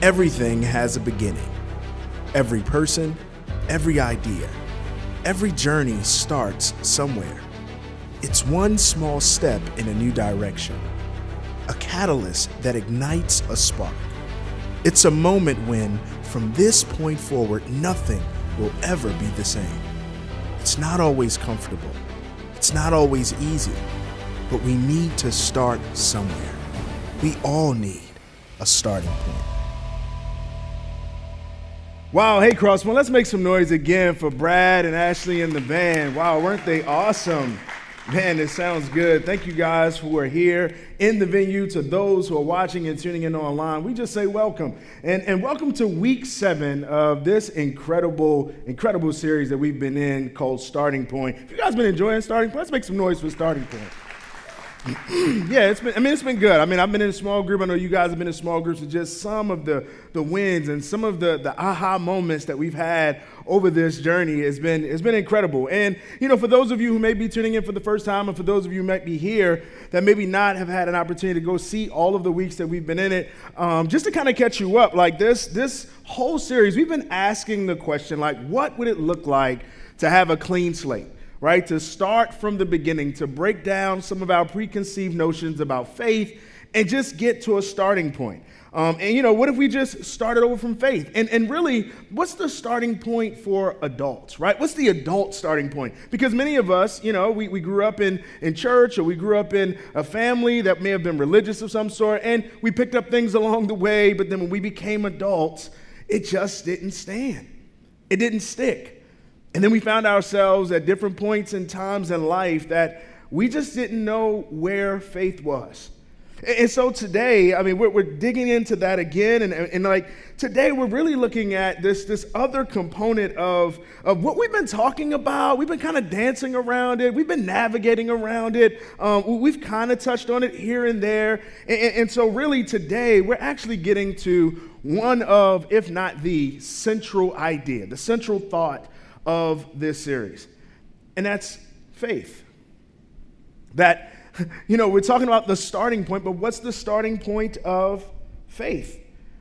Everything has a beginning. Every person, every idea, every journey starts somewhere. It's one small step in a new direction, a catalyst that ignites a spark. It's a moment when, from this point forward, nothing will ever be the same. It's not always comfortable. It's not always easy, but we need to start somewhere. We all need a starting point. Wow, hey Crosspoint, let's make some noise again for Brad and Ashley and the band. Wow, weren't they awesome? Man, it sounds good. Thank you guys who are here in the venue. To those who are watching and tuning in online, we just say welcome. And welcome to week 7 of this incredible series that we've been in called Starting Point. If you guys been enjoying Starting Point, let's make some noise for Starting Point. Yeah, it's been good. I've been in a small group. I know you guys have been in small groups, with just some of the wins and some of the aha moments that we've had over this journey has been incredible. And, for those of you who may be tuning in for the first time, and for those of you who might be here that maybe not have had an opportunity to go see all of the weeks that we've been in it, just to kind of catch you up, like this whole series, we've been asking the question, like, what would it look like to have a clean slate? Right? To start from the beginning, to break down some of our preconceived notions about faith and just get to a starting point. What if we just started over from faith? And really, what's the starting point for adults, right? What's the adult starting point? Because many of us, we grew up in church, or we grew up in a family that may have been religious of some sort, and we picked up things along the way, but then when we became adults, it just didn't stand. It didn't stick. And then we found ourselves at different points and times in life that we just didn't know where faith was. And so today, we're digging into that again. And like today, we're really looking at this other component of what we've been talking about. We've been kind of dancing around it. We've been navigating around it. We've kind of touched on it here and there. And so really today, we're actually getting to one of, if not the central idea, the central thought of this series, and that's faith. That, we're talking about the starting point, but what's the starting point of faith?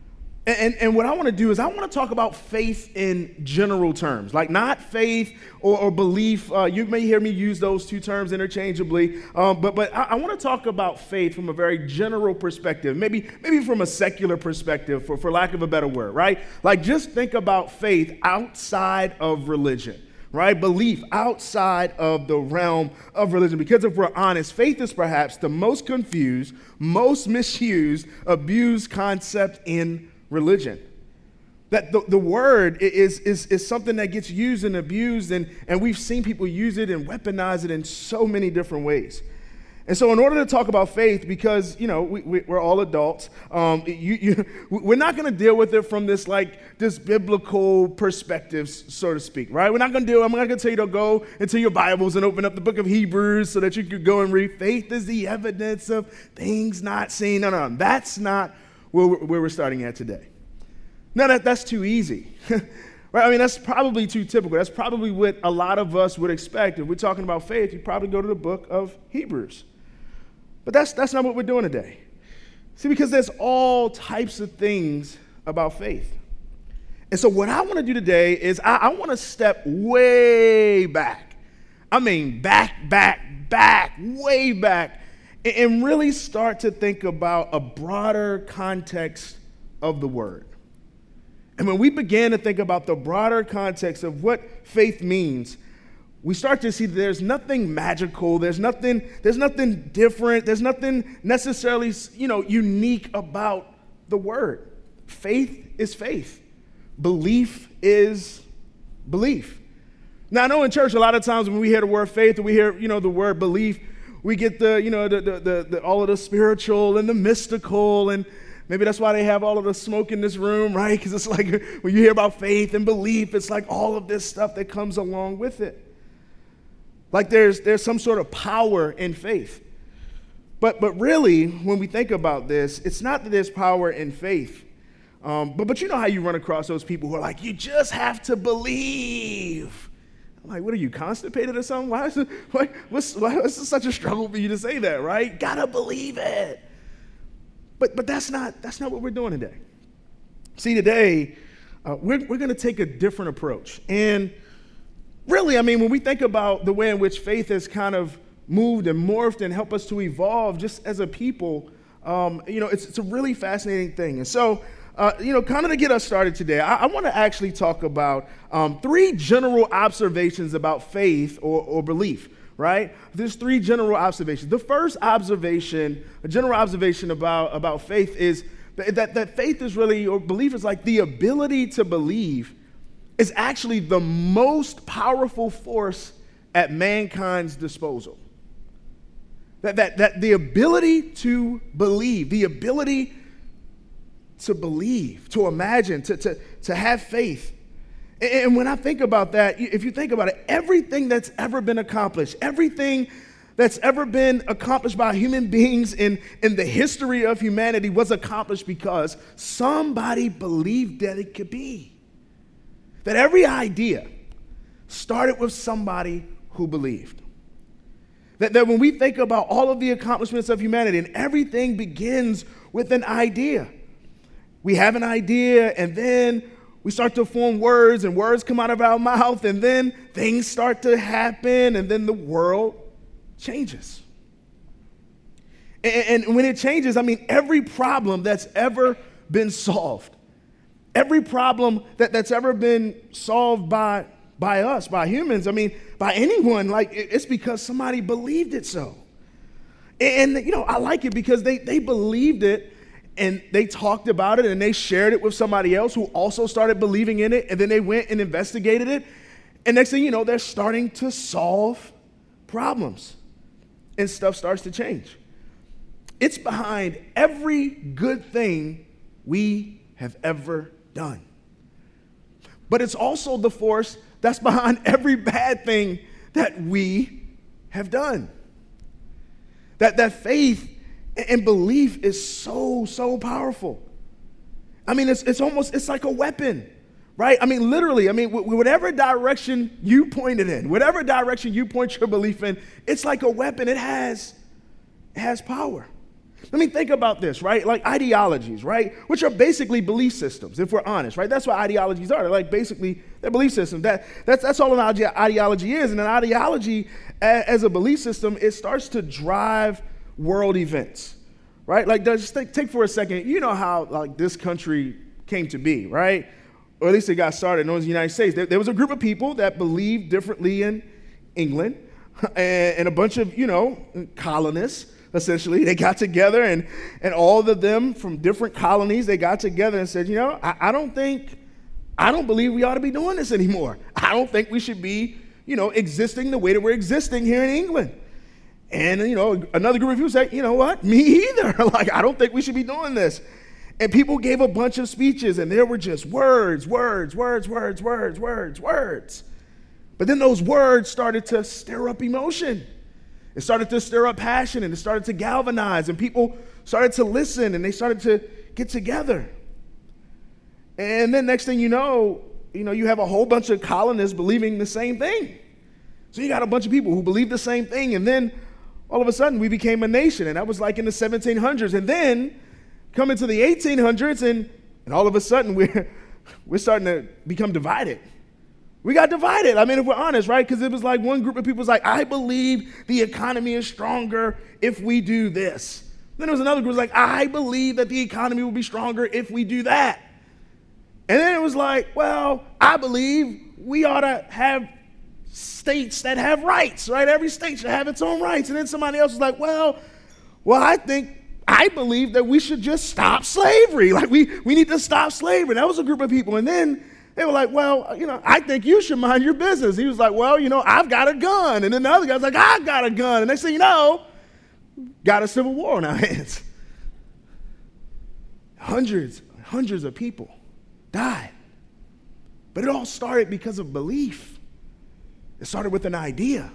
And what I want to do is I want to talk about faith in general terms, like not faith or belief. You may hear me use those two terms interchangeably, but I want to talk about faith from a very general perspective, maybe from a secular perspective, for lack of a better word, right? Like just think about faith outside of religion, right? Belief outside of the realm of religion. Because if we're honest, faith is perhaps the most confused, most misused, abused concept in religion. That the word is something that gets used and abused, and we've seen people use it and weaponize it in so many different ways. And so in order to talk about faith, because, we're all adults, we're not going to deal with it from this biblical perspective, so to speak, right? I'm not going to tell you to go into your Bibles and open up the book of Hebrews so that you could go and read, faith is the evidence of things not seen. No, that's not where we're starting at today. Now, that's too easy. Right? That's probably too typical. That's probably what a lot of us would expect. If we're talking about faith, you probably go to the book of Hebrews. But that's not what we're doing today. See, because there's all types of things about faith. And so what I want to do today is I want to step way back. Back, way back, and really start to think about a broader context of the word. And when we begin to think about the broader context of what faith means, we start to see that there's nothing magical, there's nothing different, there's nothing necessarily, unique about the word. Faith is faith. Belief is belief. Now, I know in church a lot of times when we hear the word faith or we hear, the word belief, we get the all of the spiritual and the mystical, and maybe that's why they have all of the smoke in this room, right? Because it's like when you hear about faith and belief, it's like all of this stuff that comes along with it. Like there's some sort of power in faith. But really, when we think about this, it's not that there's power in faith. But you know how you run across those people who are like, you just have to believe. I'm like, what are you, constipated or something? Why is this such a struggle for you to say that, right? Gotta believe it. But that's not what we're doing today. See, today, we're going to take a different approach. And really, I mean, when we think about the way in which faith has kind of moved and morphed and helped us to evolve just as a people, it's a really fascinating thing. And so, kind of to get us started today, I want to actually talk about 3 general observations about faith or belief, right? There's 3 general observations. The first observation, a general observation about faith is that faith is really, or belief is like the ability to believe is actually the most powerful force at mankind's disposal. That the ability to believe, to imagine, to have faith. And when I think about that, if you think about it, everything that's ever been accomplished, everything that's ever been accomplished by human beings in the history of humanity was accomplished because somebody believed that it could be. That every idea started with somebody who believed. That when we think about all of the accomplishments of humanity, and everything begins with an idea. We have an idea, and then we start to form words, and words come out of our mouth, and then things start to happen, and then the world changes. And when it changes, I mean, every problem that's ever been solved, every problem that's ever been solved by us, by humans, I mean, by anyone, like, it's because somebody believed it so. And I like it because they believed it, and they talked about it, and they shared it with somebody else who also started believing in it, and then they went and investigated it, and next thing you know, they're starting to solve problems, and stuff starts to change. It's behind every good thing we have ever done. But it's also the force that's behind every bad thing that we have done. That faith and belief is so powerful. I mean, it's like a weapon, right? I mean, literally, whatever direction you point it in, whatever direction you point your belief in, it's like a weapon. It has power. Let me think about this, right? Like ideologies, right? Which are basically belief systems, if we're honest, right? That's what ideologies are. They're like basically they're belief systems. That's all an ideology is. And an ideology as a belief system, it starts to drive world events, right? Like just take for a second, you know how like this country came to be, right? Or at least it got started, known as the United States. There was a group of people that believed differently in England and a bunch of, colonists. Essentially, they got together and all of them from different colonies, they got together and said, I don't believe we ought to be doing this anymore. I don't think we should be, existing the way that we're existing here in England. And, another group of people say, you know what? Me either. Like, I don't think we should be doing this. And people gave a bunch of speeches, and there were just words. But then those words started to stir up emotion. It started to stir up passion, and it started to galvanize, and people started to listen, and they started to get together. And then next thing you know, you have a whole bunch of colonists believing the same thing. So you got a bunch of people who believe the same thing, and then all of a sudden we became a nation, and that was like in the 1700s. And then come into the 1800s, and all of a sudden we're starting to become divided. We got divided. I mean, if we're honest, right? Because it was like one group of people was like, I believe the economy is stronger if we do this. Then there was another group was like, I believe that the economy will be stronger if we do that. And then it was like, well, I believe we ought to have states that have rights, right? Every state should have its own rights. And then somebody else was like, well, I believe that we should just stop slavery. Like we need to stop slavery. That was a group of people. And then they were like, well, I think you should mind your business. He was like, well, I've got a gun. And then the other guy's like, I've got a gun. And next thing you know, got a civil war on our hands. Hundreds of people died. But it all started because of belief. It started with an idea.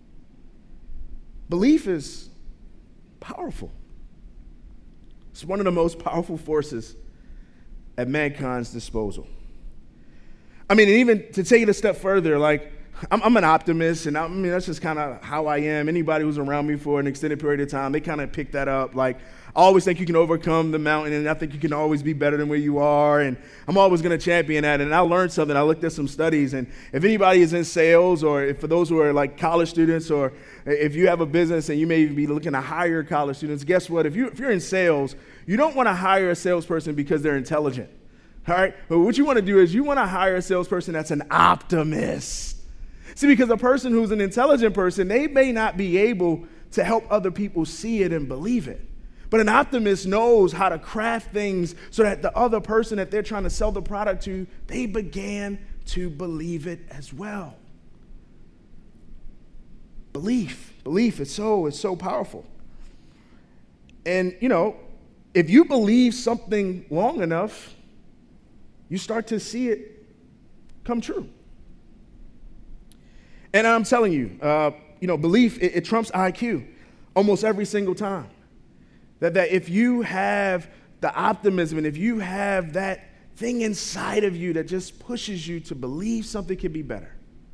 Belief is powerful. It's one of the most powerful forces at mankind's disposal. I mean, and even to take it a step further, like I'm an optimist, and I mean, that's just kind of how I am. Anybody who's around me for an extended period of time, they kind of pick that up. Like, I always think you can overcome the mountain, and I think you can always be better than where you are, and I'm always going to champion that. And I learned something. I looked at some studies, and if anybody is in sales, or if for those who are like college students, or if you have a business and you may be looking to hire college students, guess what? If you're in sales, you don't want to hire a salesperson because they're intelligent, all right? But what you want to do is you want to hire a salesperson that's an optimist. See, because a person who's an intelligent person, they may not be able to help other people see it and believe it. But an optimist knows how to craft things so that the other person that they're trying to sell the product to, they began to believe it as well. Belief is so powerful. And, you know, if you believe something long enough, you start to see it come true. And I'm telling you, belief, it trumps IQ almost every single time. That if you have the optimism and if you have that thing inside of you that just pushes you to believe something can be better,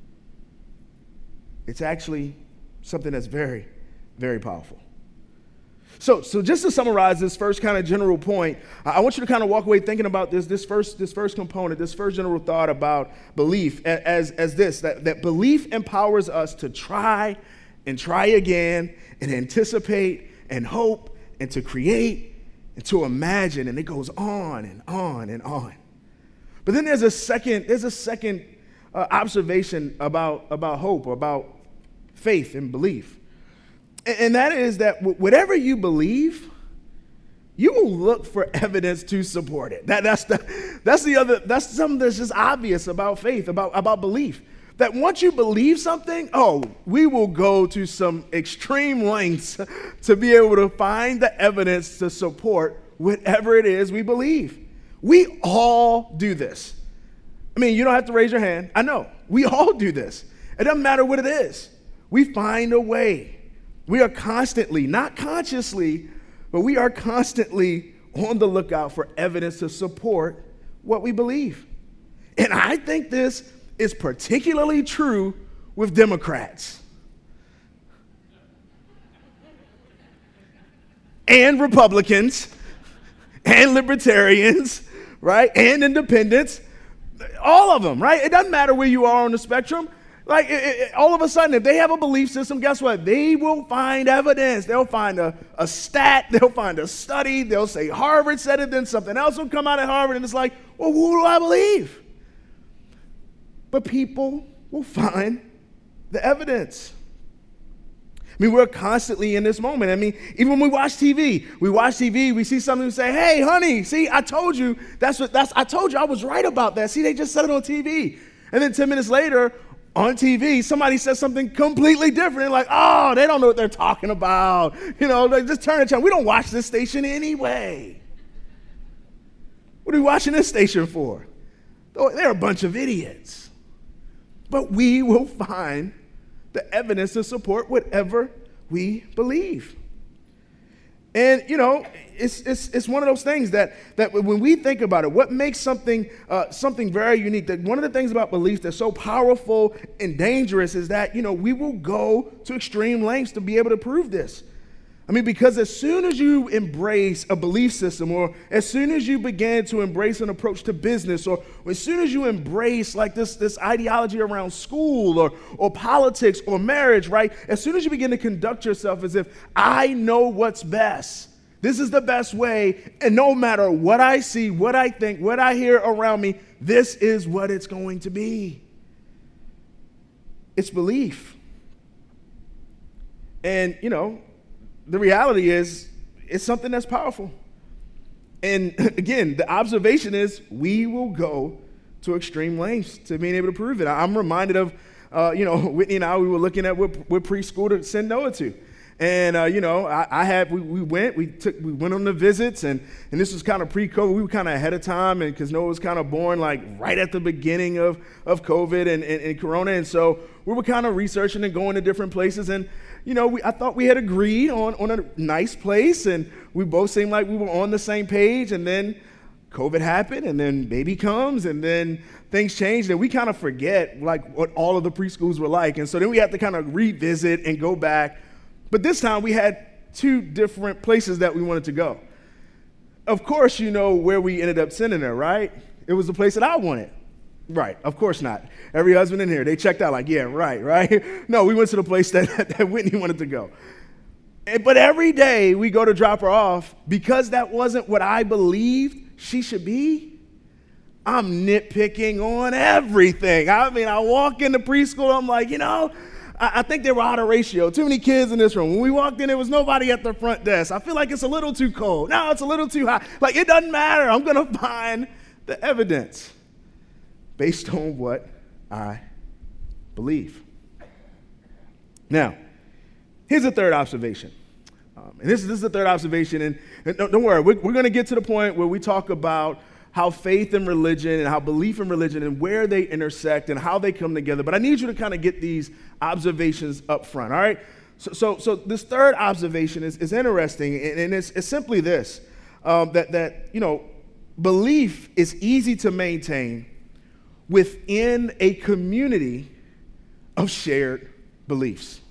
it's actually something that's very, very powerful. So just to summarize this first kind of general point, I want you to kind of walk away thinking about this first component, this first general thought about belief as this, that belief empowers us to try and try again and anticipate and hope and to create and to imagine, and it goes on and on and on. But then there's a second observation about hope, about faith and belief. And that is that whatever you believe, you will look for evidence to support it. That's something that's just obvious about faith, about belief. That once you believe something, we will go to some extreme lengths to be able to find the evidence to support whatever it is we believe. We all do this. I mean, you don't have to raise your hand. I know. We all do this. It doesn't matter what it is. We find a way. We are constantly, not consciously, but we are constantly on the lookout for evidence to support what we believe. And I think this is particularly true with Democrats and Republicans and libertarians, right? And independents, all of them, right? It doesn't matter where you are on the spectrum. Like, all of a sudden, if they have a belief system, guess what? They will find evidence. They'll find a stat. They'll find a study. They'll say Harvard said it, then something else will come out of Harvard, and it's like, well, who do I believe? But people will find the evidence. I mean, we're constantly in this moment. I mean, even when we watch TV, we see something and say, hey, honey, see, I told you, I told you I was right about that. See, they just said it on TV. And then 10 minutes later, on TV, somebody says something completely different. Like, oh, they don't know what they're talking about. You know, like, just turn the channel. We don't watch this station anyway. What are we watching this station for? They're a bunch of idiots. But we will find the evidence to support whatever we believe. And, you know, it's one of those things that when we think about it, what makes something very unique, that one of the things about belief that's so powerful and dangerous is that, you know, we will go to extreme lengths to be able to prove this. I mean, because as soon as you embrace a belief system, or as soon as you begin to embrace an approach to business, or as soon as you embrace like this ideology around school or politics or marriage, right? As soon as you begin to conduct yourself as if I know what's best, this is the best way, and no matter what I see, what I think, what I hear around me, this is what it's going to be. It's belief. And, you know, the reality is, it's something that's powerful. And again, the observation is we will go to extreme lengths to being able to prove it. I'm reminded of, Whitney and I, we were looking at what preschool to send Noah to. And, we went on the visits, and this was kind of pre-COVID. We were kind of ahead of time, and because Noah was kind of born like right at the beginning of COVID and Corona. And so we were kind of researching and going to different places. And, you know, I thought we had agreed on a nice place, and we both seemed like we were on the same page. And then COVID happened, and then baby comes, and then things changed, and we kind of forget like what all of the preschools were like. And so then we have to kind of revisit and go back. But this time we had two different places that we wanted to go. Of course, you know where we ended up sending her, right? It was the place that I wanted. Right, of course not. Every husband in here, they checked out like, yeah, right? No, we went to the place that Whitney wanted to go. But every day we go to drop her off, because that wasn't what I believed she should be, I'm nitpicking on everything. I mean, I walk into preschool, I'm like, I think they were out of ratio. Too many kids in this room. When we walked in, there was nobody at the front desk. I feel like it's a little too cold. No, it's a little too hot. Like, it doesn't matter. I'm going to find the evidence based on what I believe. Now, here's a third observation. And this is the third observation. And don't worry, we're going to get to the point where we talk about how faith and religion and how belief and religion and where they intersect and how they come together. But I need you to kind of get these observations up front, all right? So this third observation is interesting, and it's simply this, that belief is easy to maintain within a community of shared beliefs.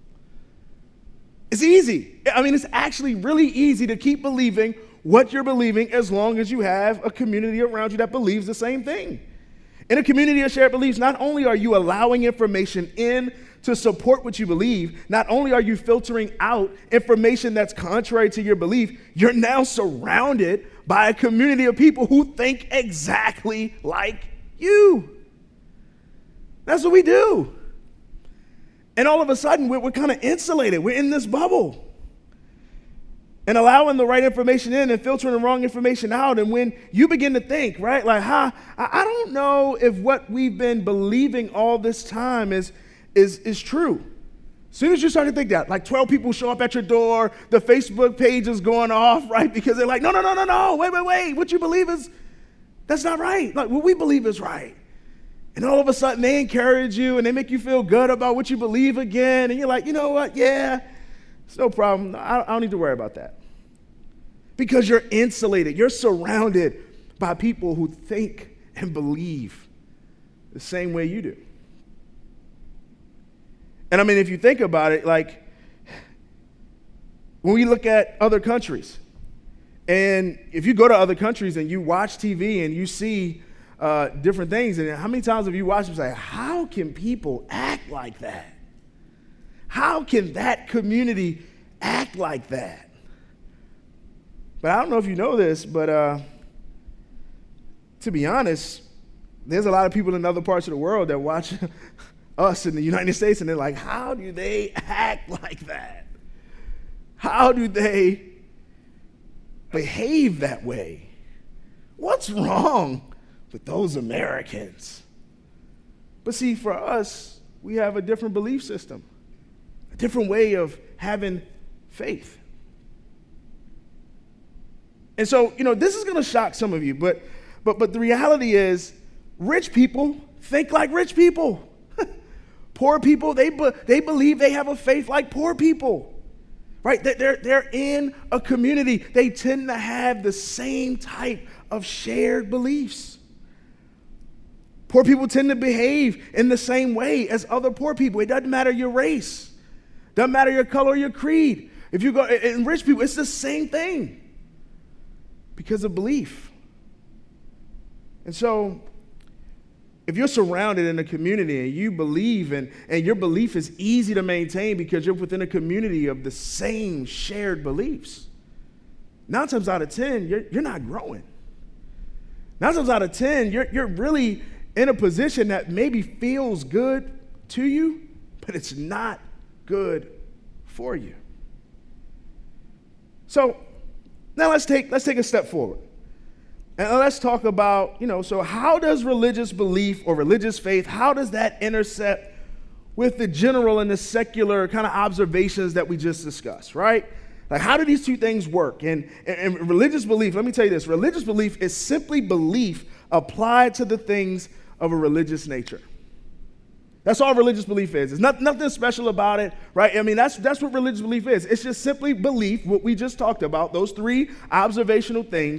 It's easy. I mean, it's actually really easy to keep believing what you're believing as long as you have a community around you that believes the same thing. In a community of shared beliefs, not only are you allowing information in to support what you believe, not only are you filtering out information that's contrary to your belief, you're now surrounded by a community of people who think exactly like you. That's what we do. And all of a sudden, we're kind of insulated. We're in this bubble. And allowing the right information in and filtering the wrong information out. And when you begin to think, right, like, I don't know if what we've been believing all this time is true. As soon as you start to think that, like 12 people show up at your door, the Facebook page is going off, right? Because they're like, no, wait, what you believe that's not right. Like, what we believe is right. And all of a sudden, they encourage you and they make you feel good about what you believe again. And you're like, you know what? Yeah, it's no problem. I don't need to worry about that. Because you're insulated. You're surrounded by people who think and believe the same way you do. And I mean, if you think about it, like, when we look at other countries, and if you go to other countries and you watch TV and you see different things, and how many times have you watched them say, how can people act like that? How can that community act like that? But I don't know if you know this, but to be honest, there's a lot of people in other parts of the world that watch us in the United States, and they're like, how do they act like that? How do they behave that way? What's wrong with those Americans? But see, for us, we have a different belief system, a different way of having faith. And so, this is going to shock some of you, but the reality is, rich people think like rich people. Poor people, they believe they have a faith like poor people. Right? They're in a community. They tend to have the same type of shared beliefs. Poor people tend to behave in the same way as other poor people. It doesn't matter your race. Doesn't matter your color or your creed. If you go in rich people, it's the same thing because of belief. And so, if you're surrounded in a community and you believe and your belief is easy to maintain because you're within a community of the same shared beliefs, 9 times out of 10, you're not growing. 9 times out of 10, you're really in a position that maybe feels good to you, but it's not good for you. So now let's take a step forward. And let's talk about, so how does religious belief or religious faith, how does that intersect with the general and the secular kind of observations that we just discussed, right? Like, how do these two things work? And religious belief, let me tell you this, religious belief is simply belief applied to the things of a religious nature. That's all religious belief is. There's nothing special about it, right? I mean, that's what religious belief is. It's just simply belief, what we just talked about, those 3 observational things,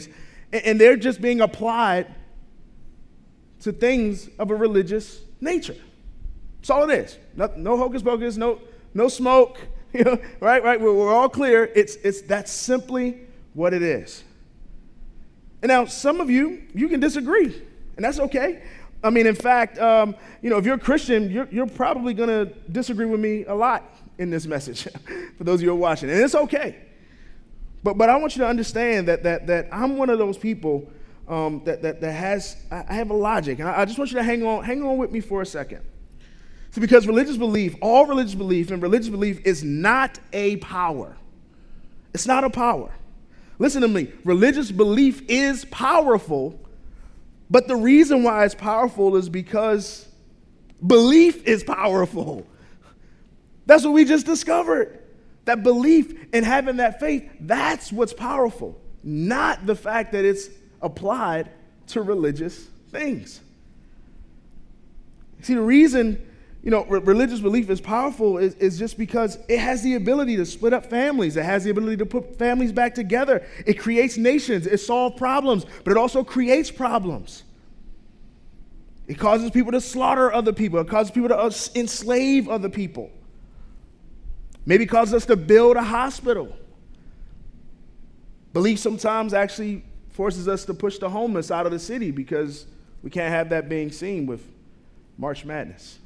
And they're just being applied to things of a religious nature. That's all it is. No hocus pocus, no smoke, right? We're all clear. That's simply what it is. And now some of you can disagree, and that's okay. I mean, in fact, if you're a Christian, you're probably going to disagree with me a lot in this message for those of you who are watching, and it's okay. But I want you to understand that I'm one of those people I have a logic, and I just want you to hang on with me for a second. See, because all religious belief is not a power. It's not a power. Listen to me. Religious belief is powerful, but the reason why it's powerful is because belief is powerful. That's what we just discovered. That belief and having that faith, that's what's powerful, not the fact that it's applied to religious things. See, the reason religious belief is powerful is just because it has the ability to split up families. It has the ability to put families back together. It creates nations. It solves problems, but it also creates problems. It causes people to slaughter other people. It causes people to enslave other people. Maybe causes us to build a hospital. Belief sometimes actually forces us to push the homeless out of the city because we can't have that being seen with March Madness.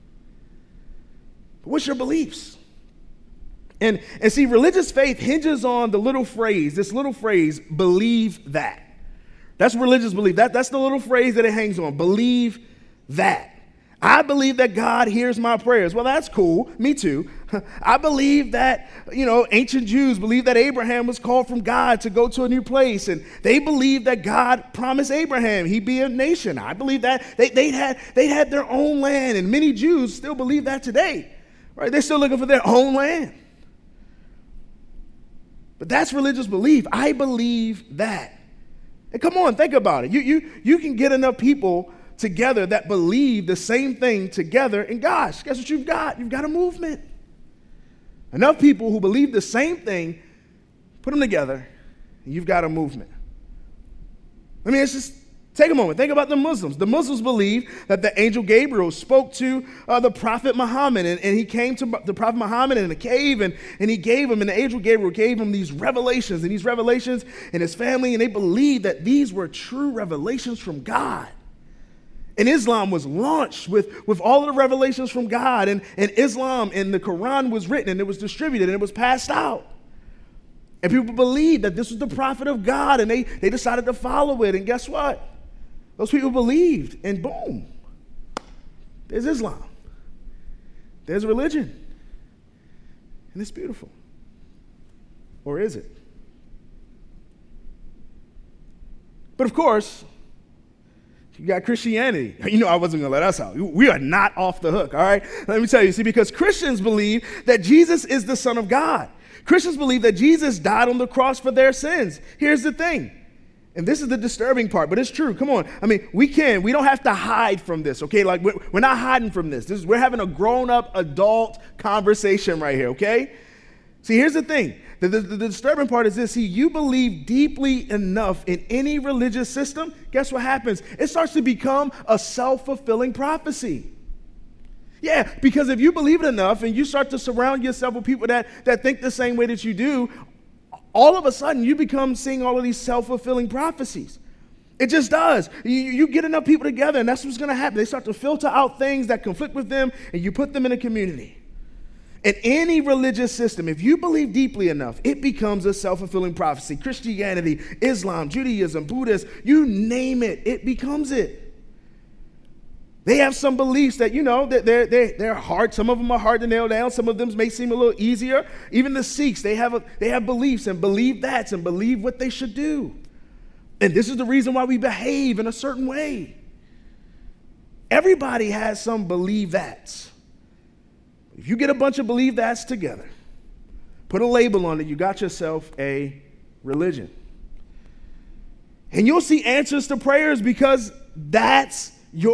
What's your beliefs? And see, religious faith hinges on this little phrase, believe that. That's religious belief. That's the little phrase that it hangs on, believe that. I believe that God hears my prayers. Well, that's cool. Me too. I believe that, ancient Jews believed that Abraham was called from God to go to a new place. And they believed that God promised Abraham he'd be a nation. I believe that they had their own land. And many Jews still believe that today. Right? They're still looking for their own land. But that's religious belief. I believe that. And come on, think about it. You can get enough people together that believe the same thing together, and gosh, guess what you've got? You've got a movement. Enough people who believe the same thing, put them together, and you've got a movement. I mean, it's just take a moment. Think about the Muslims. The Muslims believe that the angel Gabriel spoke to the prophet Muhammad, and he came to the prophet Muhammad in a cave, and he gave him, and the angel Gabriel gave him these revelations, and his family, and they believed that these were true revelations from God. And Islam was launched with all of the revelations from God, and Islam and the Quran was written, and it was distributed, and it was passed out. And people believed that this was the prophet of God, and they decided to follow it. And guess what? Those people believed, and boom, there's Islam. There's religion. And it's beautiful. Or is it? But of course, you got Christianity. I wasn't going to let us out. We are not off the hook, all right? Let me tell you, see, because Christians believe that Jesus is the Son of God. Christians believe that Jesus died on the cross for their sins. Here's the thing, and this is the disturbing part, but it's true. Come on. I mean, we don't have to hide from this, okay? Like, we're not hiding from this. We're having a grown-up adult conversation right here, okay? See, here's the thing. The disturbing part is this. See, you believe deeply enough in any religious system, guess what happens? It starts to become a self-fulfilling prophecy. Yeah, because if you believe it enough and you start to surround yourself with people that think the same way that you do, all of a sudden you become seeing all of these self-fulfilling prophecies. It just does. You get enough people together, and that's what's going to happen. They start to filter out things that conflict with them, and you put them in a community. In any religious system, if you believe deeply enough, it becomes a self-fulfilling prophecy. Christianity, Islam, Judaism, Buddhism, you name it, it becomes it. They have some beliefs that, that they're hard. Some of them are hard to nail down. Some of them may seem a little easier. Even the Sikhs, they have beliefs and believe that and believe what they should do. And this is the reason why we behave in a certain way. Everybody has some believe that's. If you get a bunch of believe that's together, put a label on it, you got yourself a religion. And you'll see answers to prayers because that's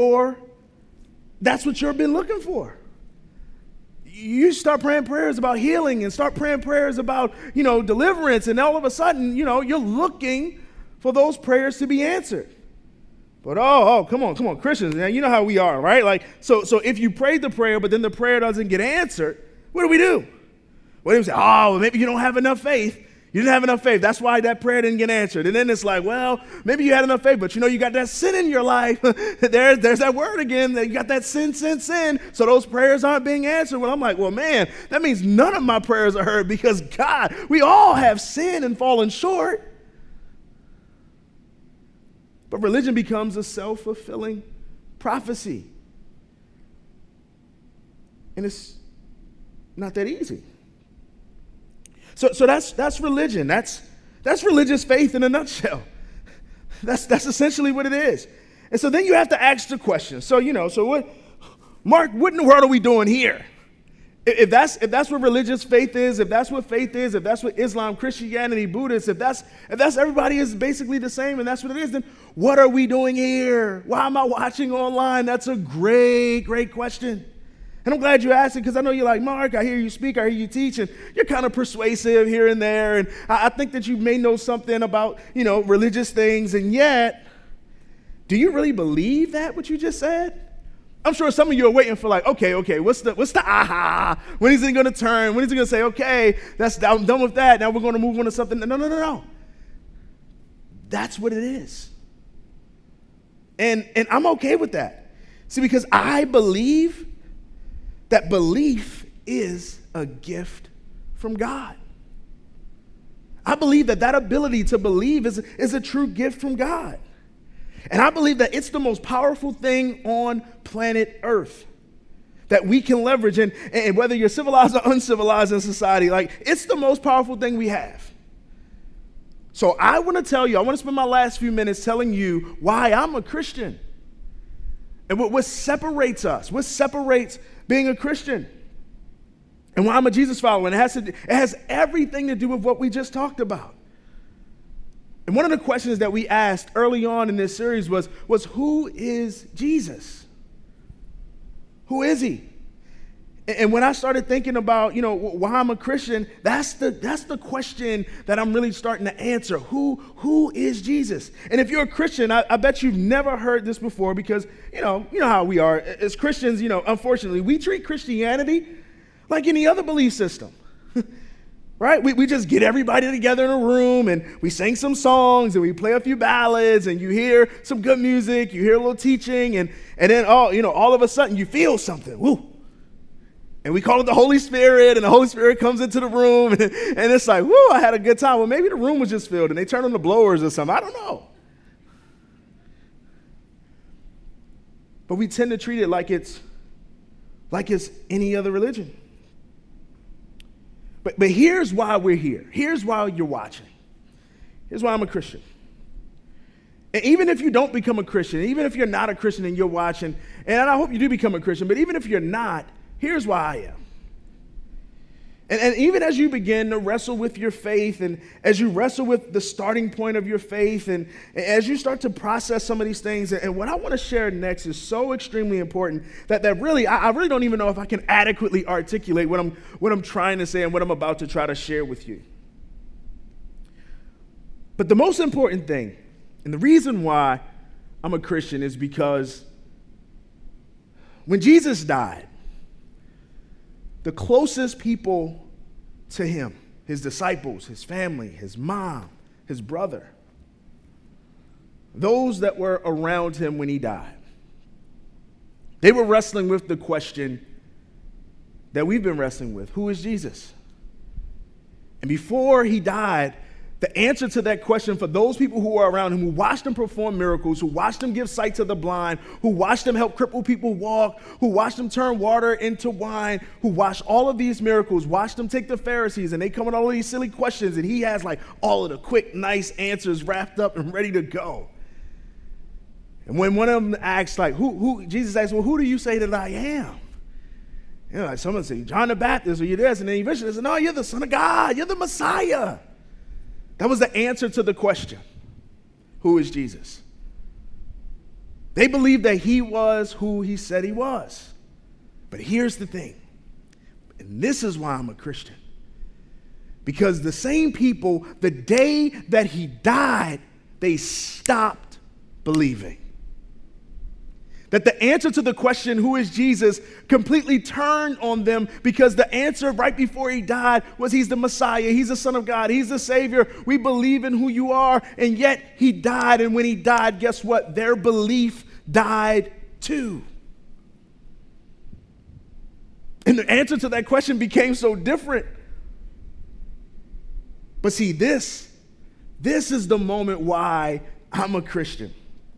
what you've been looking for. You start praying prayers about healing and start praying prayers about, deliverance, and all of a sudden, you're looking for those prayers to be answered. But come on, Christians, now you know how we are, right? Like, so if you prayed the prayer, but then the prayer doesn't get answered, what do? Well, they say, maybe you don't have enough faith. You didn't have enough faith. That's why that prayer didn't get answered. And then it's like, well, maybe you had enough faith, but you got that sin in your life. There's that word again, that you got that sin. So those prayers aren't being answered. Well, I'm like, well, man, that means none of my prayers are heard because God, we all have sinned and fallen short. But religion becomes a self-fulfilling prophecy. And it's not that easy. So that's religion. That's religious faith in a nutshell. That's essentially what it is. And so then you have to ask the question. So what, Mark, what in the world are we doing here? If that's what religious faith is, if that's what faith is, if that's what Islam, Christianity, Buddhist, if that's everybody is basically the same and that's what it is, then what are we doing here? Why am I watching online? That's a great question. And I'm glad you asked it because I know you're like, Mark, I hear you speak, I hear you teach, and you're kind of persuasive here and there. And I think that you may know something about, religious things. And yet, do you really believe that, what you just said? I'm sure some of you are waiting for like, okay, what's the aha? When is he going to turn? When is he going to say, okay, I'm done with that. Now we're going to move on to something. No. That's what it is. And I'm okay with that. See, because I believe that belief is a gift from God. I believe that ability to believe is a true gift from God. And I believe that it's the most powerful thing on planet Earth that we can leverage. And whether you're civilized or uncivilized in society, like, it's the most powerful thing we have. So I want to spend my last few minutes telling you why I'm a Christian. And what separates us, what separates being a Christian, and why I'm a Jesus follower. And it has everything to do with what we just talked about. And one of the questions that we asked early on in this series was who is Jesus? Who is he? And when I started thinking about, why I'm a Christian, that's the question that I'm really starting to answer. Who is Jesus? And if you're a Christian, I bet you've never heard this before because, you know how we are. As Christians, unfortunately, we treat Christianity like any other belief system. Right? We just get everybody together in a room and we sing some songs and we play a few ballads and you hear some good music, you hear a little teaching, and then all of a sudden you feel something. Woo. And we call it the Holy Spirit, and the Holy Spirit comes into the room, and it's like, woo, I had a good time. Well, maybe the room was just filled, and they turned on the blowers or something. I don't know. But we tend to treat it like it's any other religion. But here's why we're here. Here's why you're watching. Here's why I'm a Christian. And even if you don't become a Christian, even if you're not a Christian and you're watching, and I hope you do become a Christian, but even if you're not, here's why I am. And even as you begin to wrestle with your faith, and as you wrestle with the starting point of your faith, and as you start to process some of these things, and what I want to share next is so extremely important that really, I really don't even know if I can adequately articulate what I'm trying to say and what I'm about to try to share with you. But the most important thing, and the reason why I'm a Christian, is because when Jesus died, the closest people to him, his disciples, his family, his mom, his brother, those that were around him when he died, they were wrestling with the question that we've been wrestling with: who is Jesus? And before he died, the answer to that question for those people who were around him, who watched him perform miracles, who watched him give sight to the blind, who watched him help crippled people walk, who watched him turn water into wine, who watched all of these miracles, watched him take the Pharisees, and they come with all of these silly questions, and he has like all of the quick, nice answers wrapped up and ready to go. And when one of them asks, like, Jesus asks, well, who do you say that I am? Like someone say, John the Baptist, or you're this, and then eventually they say, no, you're the Son of God, you're the Messiah. That was the answer to the question, who is Jesus? They believed that he was who he said he was. But here's the thing, and this is why I'm a Christian. Because the same people, the day that he died, they stopped believing. That the answer to the question, who is Jesus, completely turned on them, because the answer right before he died was he's the Messiah, he's the Son of God, he's the Savior. We believe in who you are, and yet he died, and when he died, guess what? Their belief died too. And the answer to that question became so different. But see, this is the moment why I'm a Christian.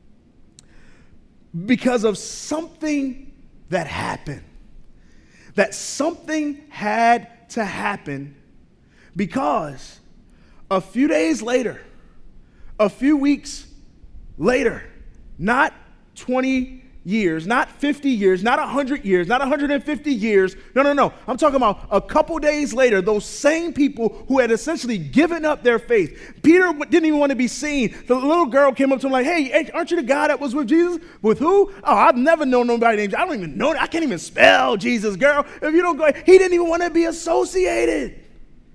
Because of something that happened. That something had to happen, because a few days later, a few weeks later, not 20 years, not 50 years, not 100 years, not 150 years. No. I'm talking about a couple days later, those same people who had essentially given up their faith. Peter didn't even want to be seen. The little girl came up to him like, hey, aren't you the guy that was with Jesus? With who? Oh, I've never known nobody named, I don't even know, I can't even spell Jesus, girl. If you don't go, he didn't even want to be associated.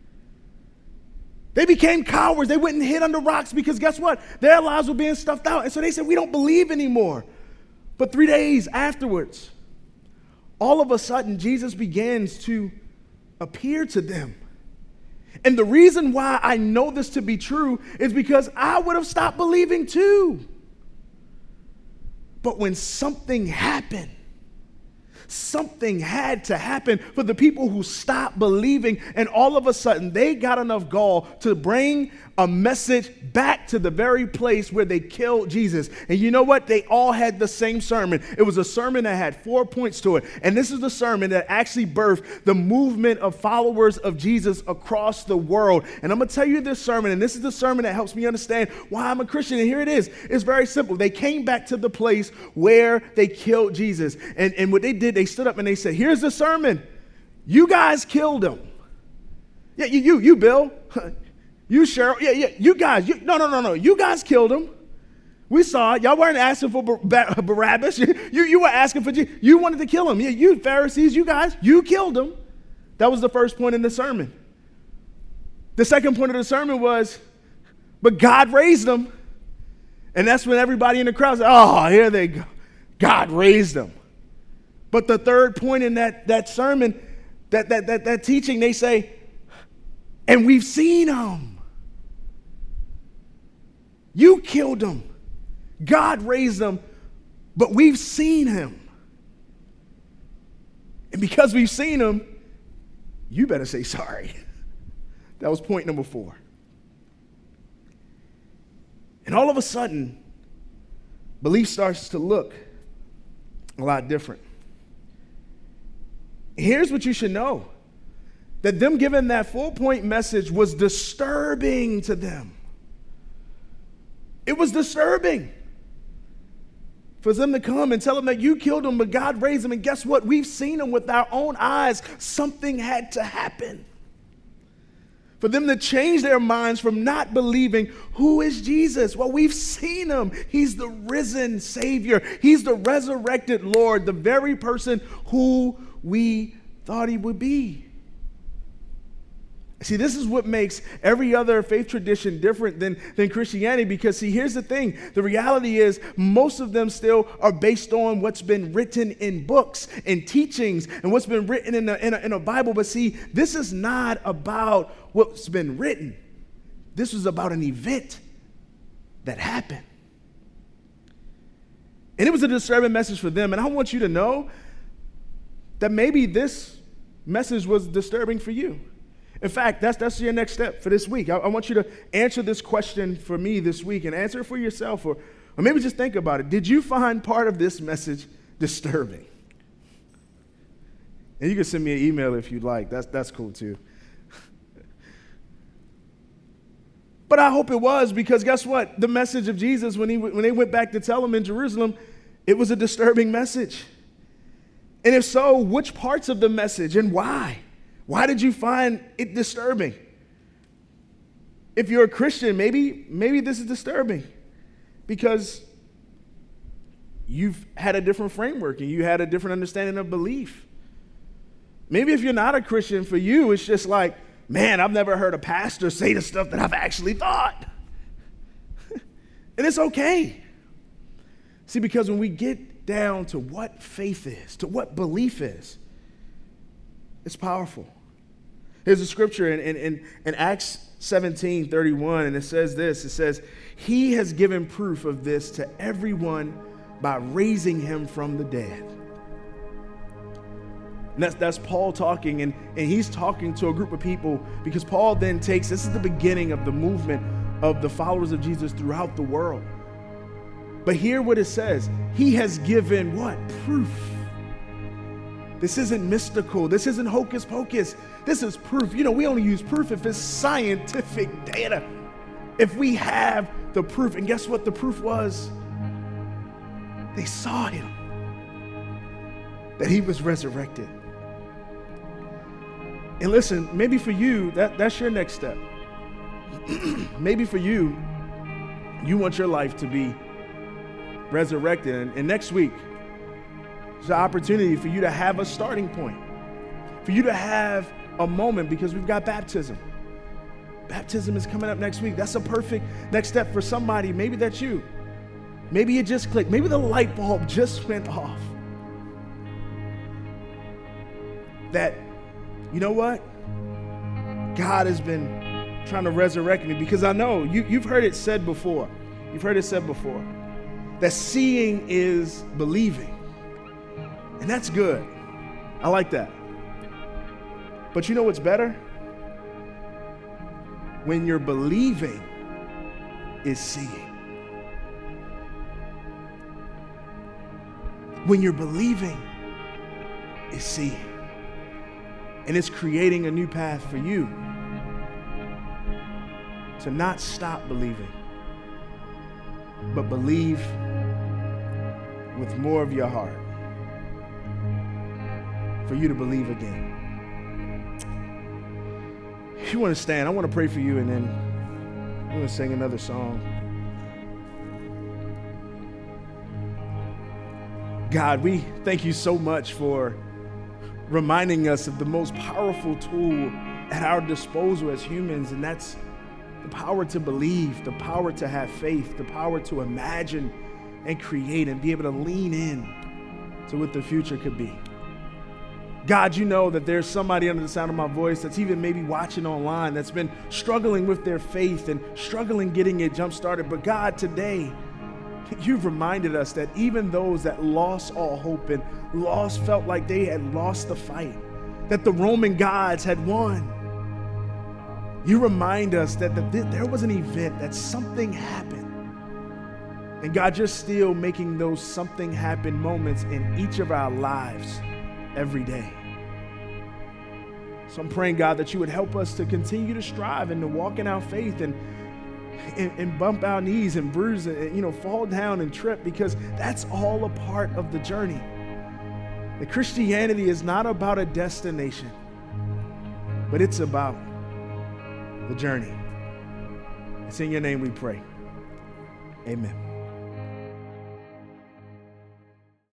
They became cowards. They went and hid under rocks because guess what? Their lives were being stuffed out. And so they said, we don't believe anymore. But 3 days afterwards, all of a sudden, Jesus begins to appear to them. And the reason why I know this to be true is because I would have stopped believing too. But when something happened, something had to happen for the people who stopped believing, and all of a sudden they got enough gall to bring a message back to the very place where they killed Jesus. And you know what? They all had the same sermon. It was a sermon that had 4 points to it. And this is the sermon that actually birthed the movement of followers of Jesus across the world. And I'm going to tell you this sermon, and this is the sermon that helps me understand why I'm a Christian. And here it is. It's very simple. They came back to the place where they killed Jesus. And what they did, they stood up and they said, here's the sermon. You guys killed him. Yeah, you Bill. You, Cheryl, yeah, you guys, no. You guys killed him. We saw it. Y'all weren't asking for Barabbas. You were asking for Jesus. You wanted to kill him. Yeah, you Pharisees, you guys, you killed him. That was the first point in the sermon. The second point of the sermon was, but God raised him. And that's when everybody in the crowd said, oh, here they go. God raised him. But the third point in that sermon, that teaching, they say, and we've seen him. You killed him. God raised him, but we've seen him. And because we've seen him, you better say sorry. That was point number 4. And all of a sudden, belief starts to look a lot different. Here's what you should know. That them giving that 4-point message was disturbing to them. It was disturbing for them to come and tell them that you killed him, but God raised him. And guess what? We've seen him with our own eyes. Something had to happen. For them to change their minds from not believing, who is Jesus? Well, we've seen him. He's the risen Savior. He's the resurrected Lord, the very person who we thought he would be. See, this is what makes every other faith tradition different than Christianity, because, see, here's the thing. The reality is most of them still are based on what's been written in books and teachings and what's been written in a Bible. But, see, this is not about what's been written. This was about an event that happened. And it was a disturbing message for them. And I want you to know that maybe this message was disturbing for you. In fact, that's your next step for this week. I want you to answer this question for me this week and answer it for yourself, or maybe just think about it. Did you find part of this message disturbing? And you can send me an email if you'd like. That's cool too. But I hope it was, because guess what? The message of Jesus, when they went back to tell him in Jerusalem, it was a disturbing message. And if so, which parts of the message and why? Why did you find it disturbing? If you're a Christian, maybe this is disturbing because you've had a different framework and you had a different understanding of belief. Maybe if you're not a Christian, for you, it's just like, man, I've never heard a pastor say the stuff that I've actually thought. And it's okay. See, because when we get down to what faith is, to what belief is, it's powerful. There's a scripture in Acts 17:31, and it says this. It says, he has given proof of this to everyone by raising him from the dead. And that's Paul talking, and he's talking to a group of people, because Paul then takes, this is the beginning of the movement of the followers of Jesus throughout the world. But hear what it says. He has given what? Proof. This isn't mystical. This isn't hocus pocus. This is proof. You know, we only use proof if it's scientific data. If we have the proof, and guess what the proof was? They saw him, that he was resurrected. And listen, maybe for you, that's your next step. Maybe for you, you want your life to be resurrected. And next week, there's an opportunity for you to have a starting point, for you to have a moment, because we've got baptism. Baptism is coming up next week. That's a perfect next step for somebody. Maybe that's you. Maybe it just clicked. Maybe the light bulb just went off. That, you know what? God has been trying to resurrect me, because I know you've heard it said before. You've heard it said before that seeing is believing. And that's good. I like that. But you know what's better? When you're believing is seeing. When you're believing is seeing. And it's creating a new path for you to not stop believing, but believe with more of your heart, for you to believe again. If you want to stand, I want to pray for you, and then I'm going to sing another song. God, we thank you so much for reminding us of the most powerful tool at our disposal as humans, and that's the power to believe, the power to have faith, the power to imagine and create and be able to lean in to what the future could be. God, you know that there's somebody under the sound of my voice that's even maybe watching online that's been struggling with their faith and struggling getting it jump-started. But God, today, you've reminded us that even those that lost all hope and felt like they had lost the fight, that the Roman gods had won. You remind us that there was an event, that something happened. And God, you're still making those something happen moments in each of our lives every day. So I'm praying, God, that you would help us to continue to strive and to walk in our faith and bump our knees and bruise and fall down and trip, because that's all a part of the journey. That Christianity is not about a destination, but it's about the journey. It's in your name we pray. Amen.